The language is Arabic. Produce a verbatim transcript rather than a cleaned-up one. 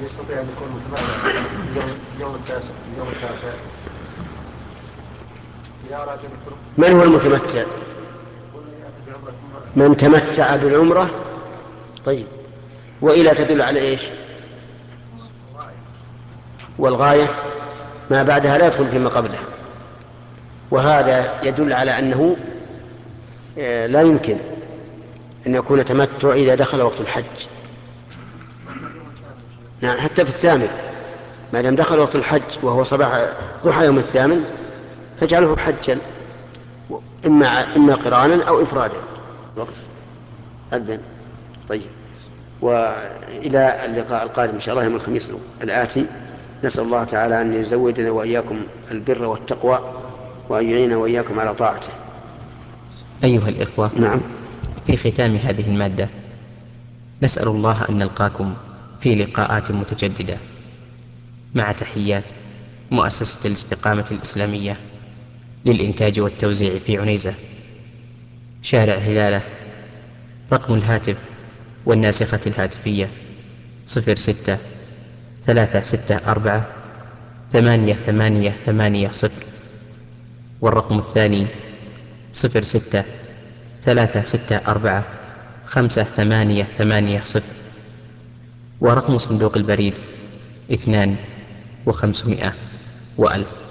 يستطيع أن يكون متمتع اليوم اليوم التاسع اليوم التاسع يا رجل. من هو المتمتع؟ من تمتع بالعمرة. طيب، وإلى تدل على إيش؟ والغاية ما بعدها لا يدخل فيما قبلها، وهذا يدل على أنه لا يمكن أن يكون تمتع إذا دخل وقت الحج. نعم، حتى في الثامن ما دام دخل وقت الحج وهو صباح ضحى يوم الثامن فاجعله حجا، إما إما قرانا أو إفرادا. وقت أذن. طيب، وإلى اللقاء القادم إن شاء الله يوم الخميس الآتي. نسأل الله تعالى أن يزودنا وإياكم البر والتقوى، وأن يعيننا وإياكم على طاعته. أيها الإخوة، نعم. في ختام هذه المادة نسأل الله أن نلقاكم في لقاءات متجددة، مع تحيات مؤسسة الاستقامة الإسلامية للإنتاج والتوزيع في عنيزة، شارع هلالة. رقم الهاتف والناسخة الهاتفية صفر ستة ثلاثة ستة أربعة ثمانية ثمانية ثمانية صفر، والرقم الثاني صفر ستة ثلاثة ستة أربعة خمسة ثمانية ثمانية صفر، ورقم صندوق البريد اثنان وخمسمائة وألف.